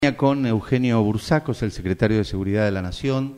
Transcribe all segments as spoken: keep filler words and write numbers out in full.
Con Eugenio Burzacos, el secretario de Seguridad de la Nación,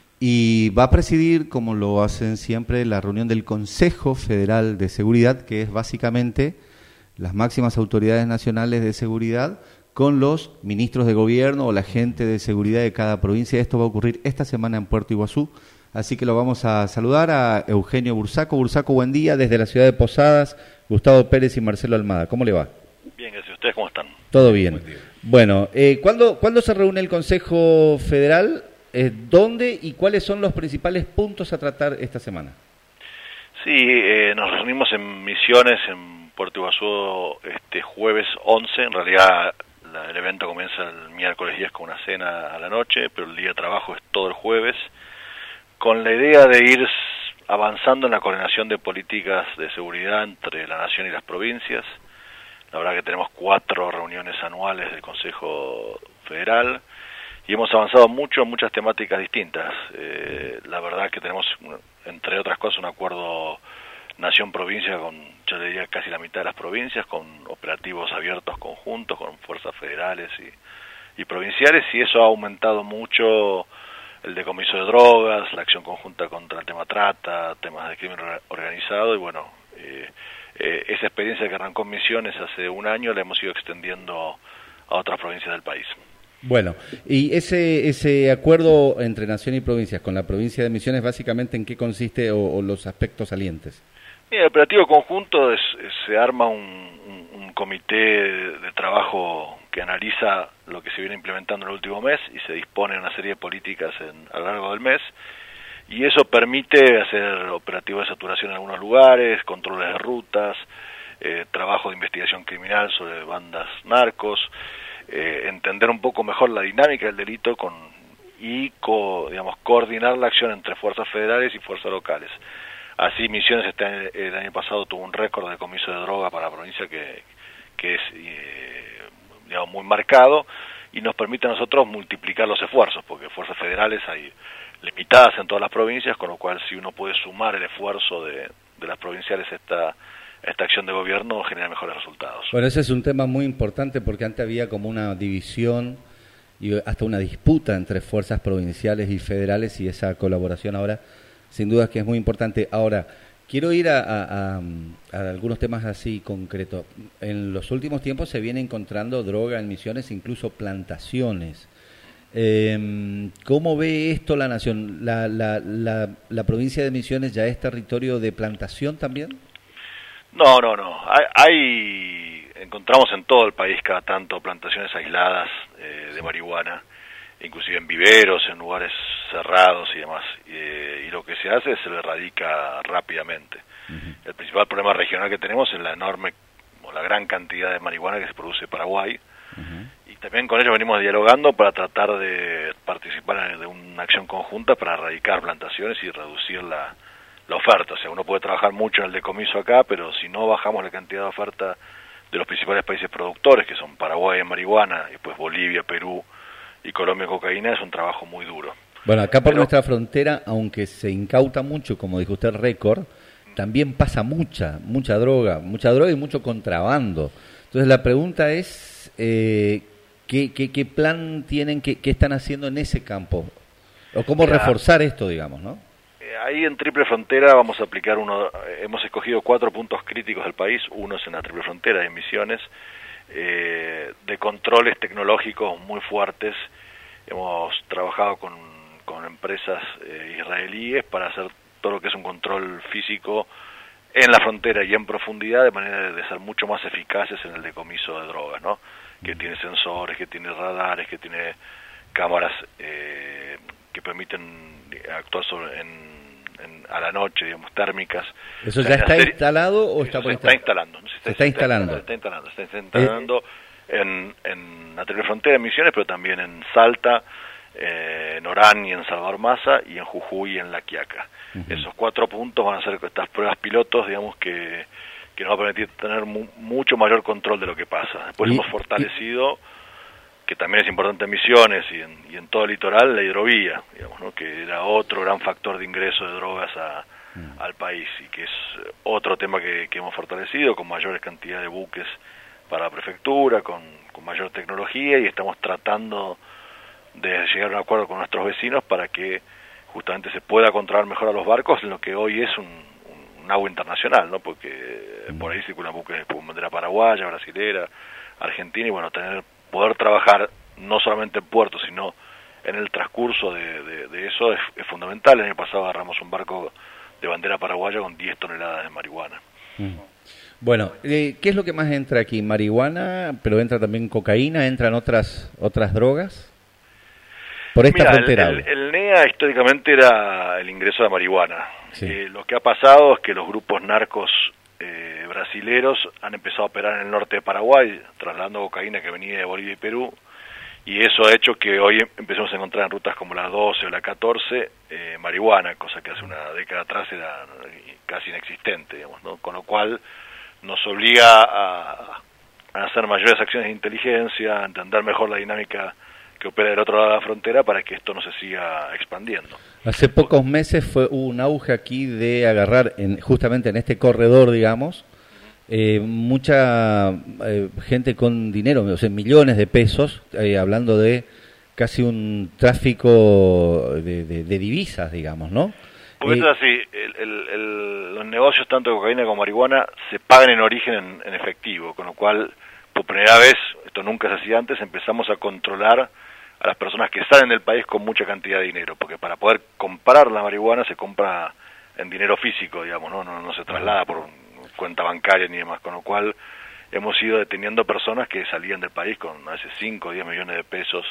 y va a presidir, como lo hacen siempre, la reunión del Consejo Federal de Seguridad, que es básicamente las máximas autoridades nacionales de seguridad con los ministros de gobierno o la gente de seguridad de cada provincia. Esto va a ocurrir esta semana en Puerto Iguazú, así que lo vamos a saludar a Eugenio Burzaco. Burzaco, buen día, desde la ciudad de Posadas, Gustavo Pérez y Marcelo Almada. ¿Cómo le va? Bien, gracias. ¿Ustedes cómo están? Todo bien. Bueno, eh, ¿cuándo, ¿cuándo se reúne el Consejo Federal? Eh, ¿Dónde y cuáles son los principales puntos a tratar esta semana? Sí, eh, nos reunimos en Misiones, en Puerto Iguazú, este jueves once. En realidad la, el evento comienza el miércoles diez con una cena a la noche, pero el día de trabajo es todo el jueves, con la idea de ir avanzando en la coordinación de políticas de seguridad entre la nación y las provincias. La verdad que tenemos cuatro reuniones anuales del Consejo Federal y hemos avanzado mucho en muchas temáticas distintas. Eh, la verdad que tenemos, entre otras cosas, un acuerdo nación-provincia con, yo diría, casi la mitad de las provincias, con operativos abiertos conjuntos, con fuerzas federales y, y provinciales, y eso ha aumentado mucho el decomiso de drogas, la acción conjunta contra el tema trata, temas de crimen organizado, y bueno, eh, Eh, esa experiencia que arrancó en Misiones hace un año la hemos ido extendiendo a otras provincias del país. Bueno, y ese ese acuerdo entre nación y provincias con la provincia de Misiones, básicamente, ¿en qué consiste o, o los aspectos salientes? Mira, el operativo conjunto es, es, se arma un, un, un comité de, de trabajo que analiza lo que se viene implementando en el último mes y se dispone una serie de políticas en, a lo largo del mes. Y eso permite hacer operativos de saturación en algunos lugares, controles de rutas, eh, trabajo de investigación criminal sobre bandas narcos, eh, entender un poco mejor la dinámica del delito con y co, digamos, coordinar la acción entre fuerzas federales y fuerzas locales. Así Misiones este, el año pasado tuvo un récord de decomiso de droga para la provincia que, que es eh, digamos, muy marcado y nos permite a nosotros multiplicar los esfuerzos, porque fuerzas federales hay limitadas en todas las provincias, con lo cual si uno puede sumar el esfuerzo de, de las provinciales a esta, esta acción de gobierno, genera mejores resultados. Bueno, ese es un tema muy importante porque antes había como una división y hasta una disputa entre fuerzas provinciales y federales, y esa colaboración ahora sin duda que es muy importante. Ahora, quiero ir a, a, a, a algunos temas así concretos. En los últimos tiempos se viene encontrando droga en Misiones, incluso plantaciones. Eh, ¿Cómo ve esto la nación? ¿La, la, la, la provincia de Misiones ya es territorio de plantación también? No, no, no. Hay, hay encontramos en todo el país cada tanto plantaciones aisladas eh, de marihuana, inclusive en viveros, en lugares cerrados y demás. Eh, y lo que se hace es se lo erradica rápidamente. Uh-huh. El principal problema regional que tenemos es la enorme, o la gran cantidad de marihuana que se produce en Paraguay. Uh-huh. Y también con ellos venimos dialogando para tratar de participar de una acción conjunta para erradicar plantaciones y reducir la, la oferta. O sea, uno puede trabajar mucho en el decomiso acá, pero si no bajamos la cantidad de oferta de los principales países productores, que son Paraguay en marihuana, y pues Bolivia, Perú y Colombia en cocaína, es un trabajo muy duro. Bueno, acá por pero, nuestra frontera, aunque se incauta mucho, como dijo usted, récord, también pasa mucha, mucha droga, mucha droga y mucho contrabando. Entonces la pregunta es, eh, ¿qué, qué, qué plan tienen, qué, qué están haciendo en ese campo? ¿O cómo Mira, reforzar esto, digamos, no? Eh, ahí en Triple Frontera vamos a aplicar uno, eh, hemos escogido cuatro puntos críticos del país, uno es en la Triple Frontera, en Misiones, eh, de controles tecnológicos muy fuertes. Hemos trabajado con, con empresas eh, israelíes para hacer todo lo que es un control físico en la frontera y en profundidad, de manera de ser mucho más eficaces en el decomiso de drogas, ¿no? Que tiene sensores, que tiene radares, que tiene cámaras eh, que permiten actuar sobre, en, en, a la noche, digamos, térmicas. ¿Eso ya está serie... instalado o está por instalar? Se está instalando. Se está, se está instalando. Se está instalando, se está instalando eh... en, en la Triple Frontera, en Misiones, pero también en Salta, eh, en Orán y en Salvador Maza, y en Jujuy y en La Quiaca. Uh-huh. Esos cuatro puntos van a ser estas pruebas pilotos, digamos, que, que nos va a permitir tener mu mucho mayor control de lo que pasa. Después y, hemos fortalecido, y... que también es importante en Misiones y en, y en todo el litoral, la hidrovía, digamos, ¿no? Que era otro gran factor de ingreso de drogas a, uh-huh. al país, y que es otro tema que, que hemos fortalecido, con mayores cantidades de buques para la prefectura, con, con mayor tecnología, y estamos tratando de llegar a un acuerdo con nuestros vecinos para que justamente se pueda controlar mejor a los barcos en lo que hoy es un, un, un agua internacional, ¿no? Porque por ahí circulan buques con bandera paraguaya, brasilera, argentina, y bueno, tener poder trabajar no solamente en puerto, sino en el transcurso de, de, de eso es, es fundamental. El año pasado agarramos un barco de bandera paraguaya con diez toneladas de marihuana. Mm. Bueno, eh, ¿qué es lo que más entra aquí? ¿Marihuana, pero entra también cocaína? ¿Entran otras otras drogas? Por esta Mira, frontera. El, el, el N E A históricamente era el ingreso de marihuana. Sí. Eh, lo que ha pasado es que los grupos narcos eh, brasileros han empezado a operar en el norte de Paraguay, trasladando cocaína que venía de Bolivia y Perú, y eso ha hecho que hoy empecemos a encontrar en rutas como la doce o la catorce eh, marihuana, cosa que hace una década atrás era casi inexistente, digamos, ¿no? Con lo cual nos obliga a, a hacer mayores acciones de inteligencia, a entender mejor la dinámica que opera del otro lado de la frontera para que esto no se siga expandiendo. Hace pocos meses fue hubo un auge aquí de agarrar, en, justamente en este corredor, digamos, eh, mucha eh, gente con dinero, o sea, millones de pesos, eh, hablando de casi un tráfico de, de, de divisas, digamos, ¿no? Porque eh, es así, el, el, el, los negocios tanto de cocaína como marihuana se pagan en origen en, en efectivo, con lo cual, por primera vez, esto nunca se hacía antes, empezamos a controlar a las personas que salen del país con mucha cantidad de dinero, porque para poder comprar la marihuana se compra en dinero físico, digamos, no no, no se traslada por cuenta bancaria ni demás, con lo cual hemos ido deteniendo personas que salían del país con a veces cinco o diez millones de pesos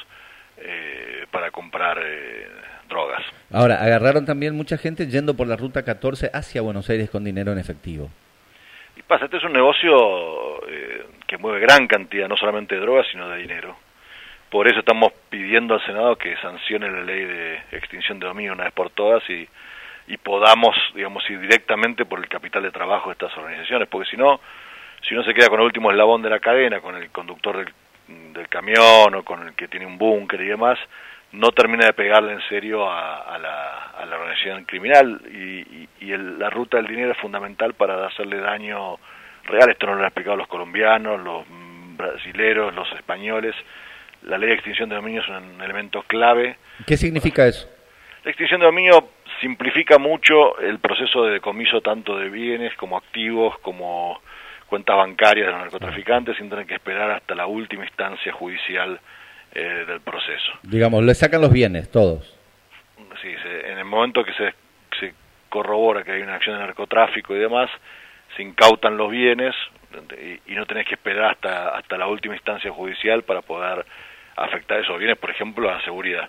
eh, para comprar eh, drogas. Ahora, agarraron también mucha gente yendo por la ruta catorce hacia Buenos Aires con dinero en efectivo. Y pasa, este es un negocio eh, que mueve gran cantidad, no solamente de drogas, sino de dinero. Por eso estamos pidiendo al Senado que sancione la ley de extinción de dominio una vez por todas y, y podamos, digamos, ir directamente por el capital de trabajo de estas organizaciones, porque si no, si uno se queda con el último eslabón de la cadena, con el conductor del, del camión o con el que tiene un búnker y demás, no termina de pegarle en serio a, a, la, a la organización criminal, y, y, y el, la ruta del dinero es fundamental para hacerle daño real. Esto no lo han explicado los colombianos, los brasileros, los españoles. La ley de extinción de dominio es un elemento clave. ¿Qué significa eso? La extinción de dominio simplifica mucho el proceso de decomiso tanto de bienes como activos, como cuentas bancarias de los narcotraficantes, sin tener que esperar hasta la última instancia judicial eh, del proceso. Digamos, le sacan los bienes, todos. Sí, se, en el momento que se, se corrobora que hay una acción de narcotráfico y demás, se incautan los bienes y, y no tenés que esperar hasta, hasta la última instancia judicial para poder afectar esos bienes, por ejemplo, a la seguridad.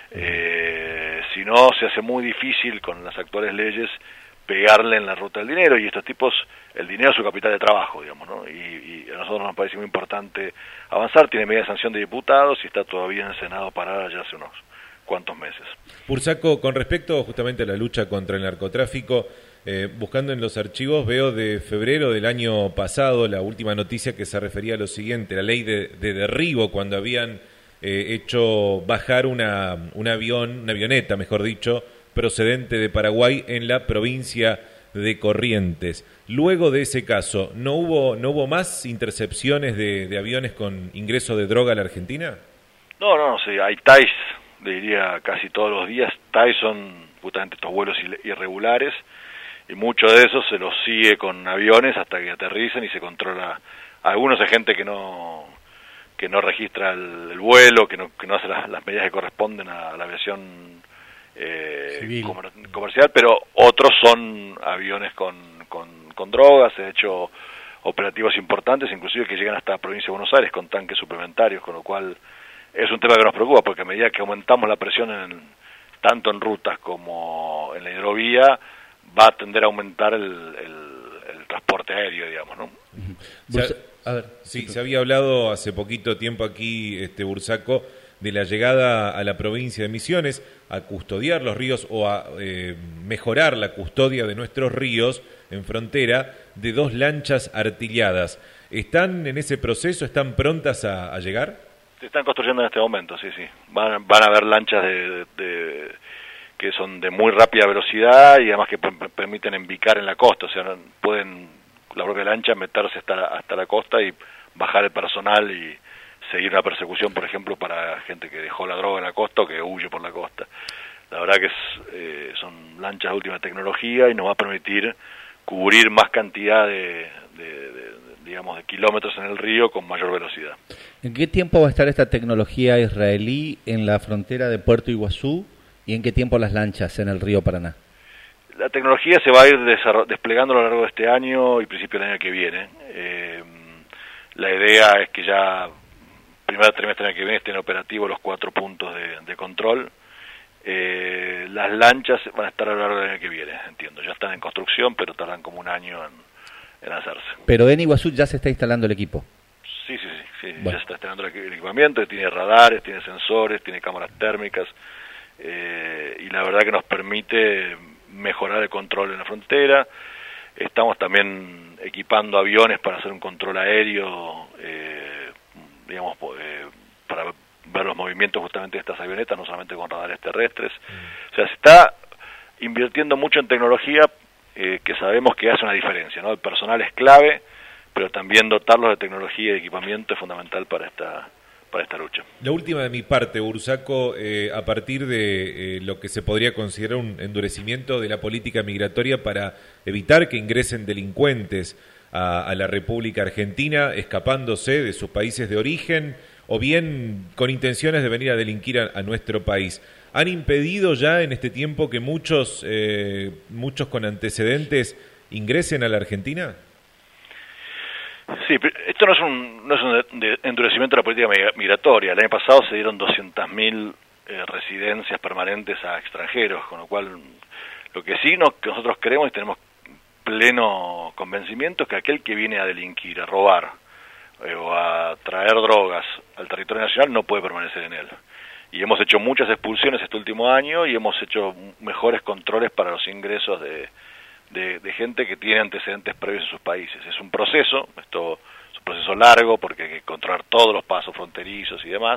Eh, si no, se hace muy difícil con las actuales leyes pegarle en la ruta del dinero, y estos tipos, el dinero es su capital de trabajo, digamos, ¿no? Y, y a nosotros nos parece muy importante avanzar. Tiene media sanción de diputados y está todavía en el Senado parada ya hace unos cuantos meses. Bursaco, con respecto justamente a la lucha contra el narcotráfico, eh, buscando en los archivos veo de febrero del año pasado la última noticia que se refería a lo siguiente: la ley de, de derribo, cuando habían eh, hecho bajar una, un avión, una avioneta, mejor dicho, procedente de Paraguay en la provincia de Corrientes. Luego de ese caso, ¿no hubo no hubo más intercepciones de, de aviones con ingreso de droga a la Argentina? No, no, sí, hay T A Is, le diría casi todos los días. T A Is son justamente estos vuelos irregulares, y mucho de eso se los sigue con aviones hasta que aterrizan y se controla. Algunos hay gente que no que no registra el, el vuelo, que no que no hace las, las medidas que corresponden a la aviación eh, comer, comercial, pero otros son aviones con, con, con drogas. He hecho operativos importantes, inclusive que llegan hasta la provincia de Buenos Aires con tanques suplementarios, con lo cual es un tema que nos preocupa, porque a medida que aumentamos la presión en, tanto en rutas como en la hidrovía, va a tender a aumentar el, el, el transporte aéreo, digamos, ¿no? Se, a ver, sí, se había hablado hace poquito tiempo aquí, este Bursaco, de la llegada a la provincia de Misiones a custodiar los ríos o a eh, mejorar la custodia de nuestros ríos en frontera de dos lanchas artilladas. ¿Están en ese proceso? ¿Están prontas a, a llegar? Se están construyendo en este momento, sí, sí. Van, van a haber lanchas de, de, de, que son de muy rápida velocidad y además que p- permiten embicar en la costa, o sea, pueden la propia lancha meterse hasta la, hasta la costa y bajar el personal y seguir una persecución, por ejemplo, para gente que dejó la droga en la costa o que huye por la costa. La verdad que es, eh, son lanchas de última tecnología y nos va a permitir cubrir más cantidad de, de, de, digamos, de kilómetros en el río con mayor velocidad. ¿En qué tiempo va a estar esta tecnología israelí en la frontera de Puerto Iguazú y en qué tiempo las lanchas en el río Paraná? La tecnología se va a ir desplegando a lo largo de este año y principio del año que viene. Eh, la idea es que ya primer trimestre del año que viene estén operativos los cuatro puntos de, de control. Eh, las lanchas van a estar a lo largo del año que viene, entiendo. Ya están en construcción, pero tardan como un año en, en hacerse. Pero en Iguazú ya se está instalando el equipo. Sí, sí, sí. sí. Bueno. Ya se está instalando el equipamiento, tiene radares, tiene sensores, tiene cámaras térmicas, eh, y la verdad que nos permite mejorar el control en la frontera. Estamos también equipando aviones para hacer un control aéreo, eh, digamos, eh, para ver los movimientos justamente de estas avionetas, no solamente con radares terrestres. Mm. O sea, se está invirtiendo mucho en tecnología eh, que sabemos que hace una diferencia, ¿no? El personal es clave, pero también dotarlos de tecnología y equipamiento es fundamental para esta para esta lucha. La última de mi parte, Bursaco, eh, a partir de eh, lo que se podría considerar un endurecimiento de la política migratoria para evitar que ingresen delincuentes a, a la República Argentina, escapándose de sus países de origen, o bien con intenciones de venir a delinquir a, a nuestro país. ¿Han impedido ya en este tiempo que muchos, eh, muchos con antecedentes ingresen a la Argentina? Sí, esto no es un, no es un de, de endurecimiento de la política migratoria. El año pasado se dieron doscientas mil eh, residencias permanentes a extranjeros, con lo cual lo que sí nos, que nosotros creemos y tenemos pleno convencimiento es que aquel que viene a delinquir, a robar eh, o a traer drogas al territorio nacional no puede permanecer en él. Y hemos hecho muchas expulsiones este último año y hemos hecho mejores controles para los ingresos de De, de gente que tiene antecedentes previos en sus países. Es un proceso, esto es un proceso largo porque hay que controlar todos los pasos fronterizos y demás,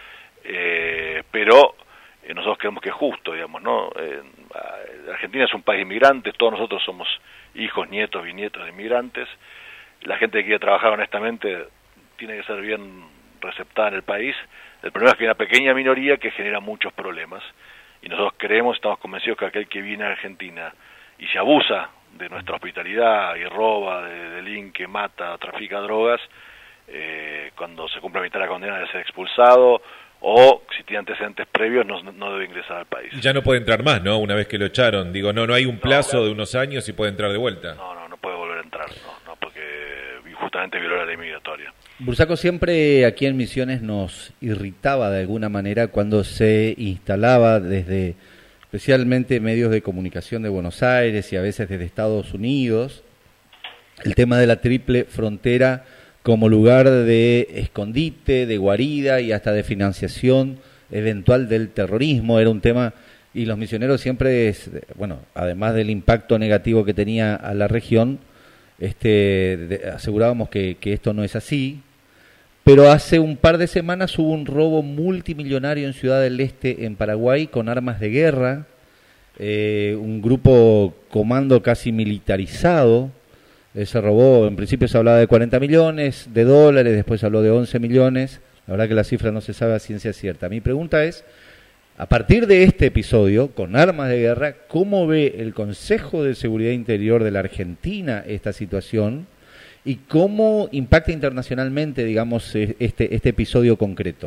eh, pero eh, nosotros creemos que es justo, digamos, ¿no? Eh, Argentina es un país inmigrante, todos nosotros somos hijos, nietos, bisnietos de inmigrantes. La gente que quiere trabajar honestamente tiene que ser bien receptada en el país. El problema es que hay una pequeña minoría que genera muchos problemas y nosotros creemos, estamos convencidos que aquel que viene a Argentina y se abusa de nuestra hospitalidad y roba, de, delinque, mata, trafica drogas, eh, cuando se cumple la mitad de la condena debe ser expulsado, o si tiene antecedentes previos no, no debe ingresar al país. Ya no puede entrar más, ¿no? Una vez que lo echaron. Digo, no no hay un plazo no, claro. de unos años y puede entrar de vuelta. No, no, no puede volver a entrar, no, no porque justamente violó la ley migratoria. Bursaco, siempre aquí en Misiones nos irritaba de alguna manera cuando se instalaba desde especialmente medios de comunicación de Buenos Aires y a veces desde Estados Unidos, el tema de la triple frontera como lugar de escondite, de guarida y hasta de financiación eventual del terrorismo. Era un tema, y los misioneros siempre, bueno, además del impacto negativo que tenía a la región, este, de, asegurábamos que, que esto no es así. Pero hace un par de semanas hubo un robo multimillonario en Ciudad del Este, en Paraguay, con armas de guerra, eh, un grupo comando casi militarizado, eh, se robó, en principio se hablaba de cuarenta millones de dólares, después se habló de once millones, la verdad que la cifra no se sabe a ciencia cierta. Mi pregunta es, a partir de este episodio, con armas de guerra, ¿cómo ve el Consejo de Seguridad Interior de la Argentina esta situación? ¿Y cómo impacta internacionalmente, digamos, este este episodio concreto?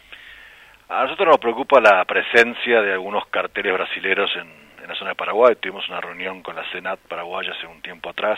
A nosotros nos preocupa la presencia de algunos carteles brasileros en, en la zona de Paraguay. Tuvimos una reunión con la Senat paraguaya hace un tiempo atrás,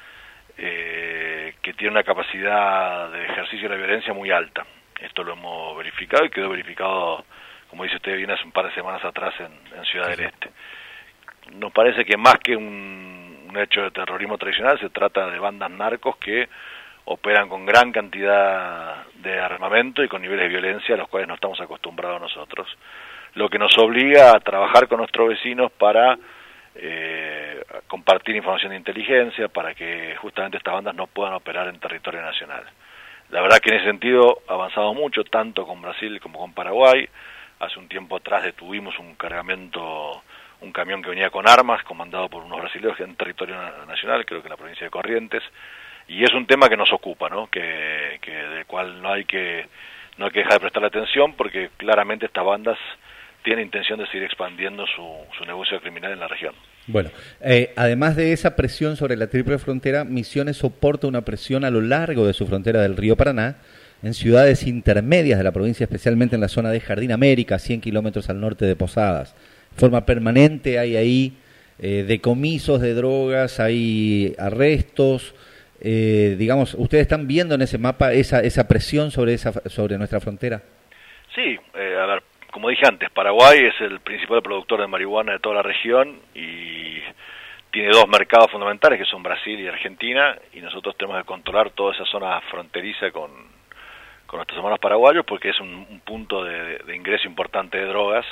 eh, que tiene una capacidad de ejercicio de la violencia muy alta. Esto lo hemos verificado y quedó verificado, como dice usted bien, hace un par de semanas atrás en, en Ciudad del Este. Nos parece que más que un un hecho de terrorismo tradicional, se trata de bandas narcos que operan con gran cantidad de armamento y con niveles de violencia a los cuales no estamos acostumbrados nosotros, lo que nos obliga a trabajar con nuestros vecinos para eh, compartir información de inteligencia, para que justamente estas bandas no puedan operar en territorio nacional. La verdad que en ese sentido avanzamos mucho, tanto con Brasil como con Paraguay. Hace un tiempo atrás detuvimos un cargamento, un camión que venía con armas, comandado por unos brasileños en territorio nacional, creo que en la provincia de Corrientes, y es un tema que nos ocupa, ¿no? Que, que del cual no hay que no hay que dejar de prestarle atención, porque claramente estas bandas tienen intención de seguir expandiendo su, su negocio criminal en la región. Bueno, eh, además de esa presión sobre la triple frontera, Misiones soporta una presión a lo largo de su frontera del río Paraná, en ciudades intermedias de la provincia, especialmente en la zona de Jardín América, cien kilómetros al norte de Posadas. De forma permanente hay ahí eh, decomisos de drogas, hay arrestos. Eh, digamos, ¿ustedes están viendo en ese mapa esa esa presión sobre esa sobre nuestra frontera? Sí, eh, a ver, como dije antes, Paraguay es el principal productor de marihuana de toda la región y tiene dos mercados fundamentales que son Brasil y Argentina, y nosotros tenemos que controlar toda esa zona fronteriza con, con nuestros hermanos paraguayos, porque es un, un punto de, de ingreso importante de drogas.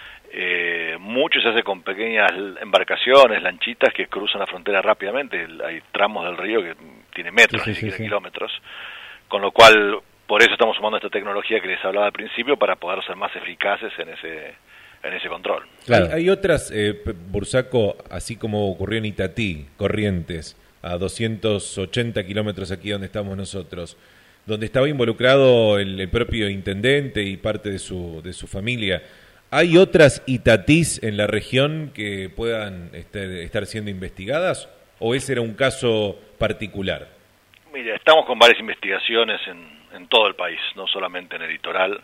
Eh, mucho se hace con pequeñas embarcaciones, lanchitas que cruzan la frontera rápidamente. Hay tramos del río que tiene metros, sí, ni sí, siquiera sí. kilómetros, con lo cual por eso estamos sumando esta tecnología que les hablaba al principio, para poder ser más eficaces en ese en ese control. Claro. Hay, hay otras, eh, Bursaco, así como ocurrió en Itatí, Corrientes, a doscientos ochenta kilómetros aquí donde estamos nosotros, donde estaba involucrado el, el propio intendente y parte de su de su familia. ¿Hay otras Itatís en la región que puedan este, estar siendo investigadas, o ese era un caso particular? Mira, estamos con varias investigaciones en, en todo el país, no solamente en el litoral.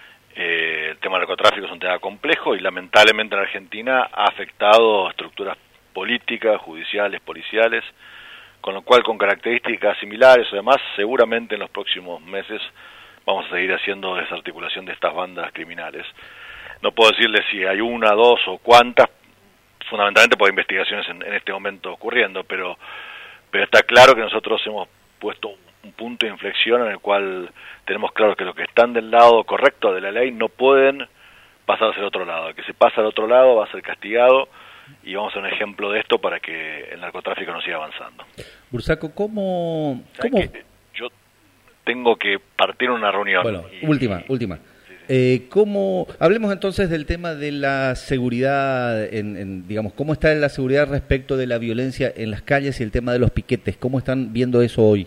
Eh, el tema del narcotráfico es un tema complejo y lamentablemente en Argentina ha afectado a estructuras políticas, judiciales, policiales, con lo cual con características similares o demás, seguramente en los próximos meses vamos a seguir haciendo desarticulación de estas bandas criminales. No puedo decirle si hay una, dos o cuántas, fundamentalmente por investigaciones en, en este momento ocurriendo, pero, pero está claro que nosotros hemos puesto un punto de inflexión en el cual tenemos claro que los que están del lado correcto de la ley no pueden pasar hacia el otro lado. El que se pasa al otro lado va a ser castigado, y vamos a ser un ejemplo de esto para que el narcotráfico no siga avanzando. Bursaco, ¿cómo...? ¿cómo? Yo tengo que partir en una reunión. Bueno, y, última, y, última. Sí, sí. Eh, ¿cómo, hablemos entonces del tema de la seguridad, en, en, digamos, ¿cómo está la seguridad respecto de la violencia en las calles y el tema de los piquetes? ¿Cómo están viendo eso hoy?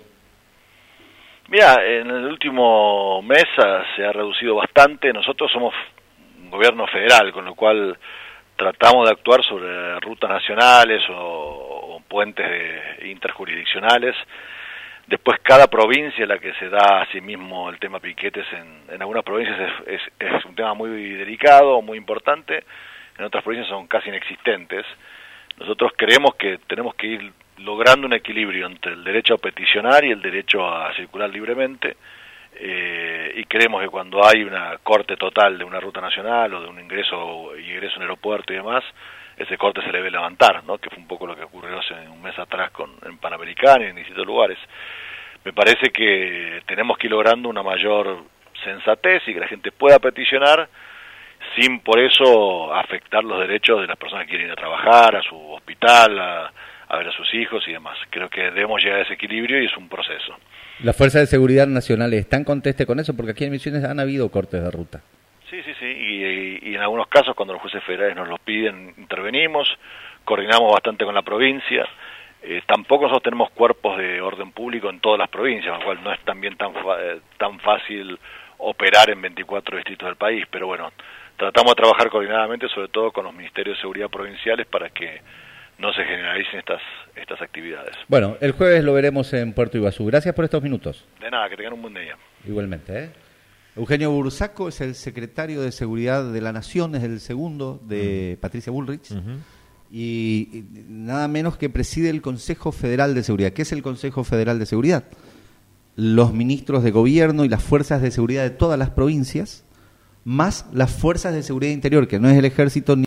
Mira, en el último mes se ha reducido bastante. Nosotros somos un gobierno federal, con lo cual tratamos de actuar sobre rutas nacionales o, o puentes de, interjurisdiccionales. Después cada provincia, la que se da a sí mismo el tema piquetes, en, en algunas provincias es, es, es un tema muy delicado, muy importante, en otras provincias son casi inexistentes. Nosotros creemos que tenemos que ir logrando un equilibrio entre el derecho a peticionar y el derecho a circular libremente, eh, y creemos que cuando hay una corte total de una ruta nacional o de un ingreso y egreso en el aeropuerto y demás, ese corte se le debe levantar, ¿no? Que fue un poco lo que ocurrió hace un mes atrás con en Panamericana y en distintos lugares. Me parece que tenemos que ir logrando una mayor sensatez y que la gente pueda peticionar sin por eso afectar los derechos de las personas que quieren ir a trabajar, a su hospital, a, a ver a sus hijos y demás. Creo que debemos llegar a ese equilibrio y es un proceso. ¿Las fuerzas de seguridad nacionales están conteste con eso? Porque aquí en Misiones han habido cortes de ruta. Sí, sí, sí, y, y, y en algunos casos cuando los jueces federales nos los piden, intervenimos, coordinamos bastante con la provincia. Eh, tampoco nosotros tenemos cuerpos de orden público en todas las provincias, con lo cual no es también tan, eh, tan fácil operar en veinticuatro distritos del país, pero bueno, tratamos de trabajar coordinadamente, sobre todo con los ministerios de seguridad provinciales, para que no se generalicen estas estas actividades. Bueno, el jueves lo veremos en Puerto Iguazú. Gracias por estos minutos. De nada, que tengan un buen día. Igualmente, ¿eh? Eugenio Bursaco es el secretario de Seguridad de la Nación, es el segundo de uh-huh. Patricia Bullrich, uh-huh. y, y nada menos que preside el Consejo Federal de Seguridad. ¿Qué es el Consejo Federal de Seguridad? Los ministros de gobierno y las fuerzas de seguridad de todas las provincias, más las fuerzas de seguridad interior, que no es el ejército ni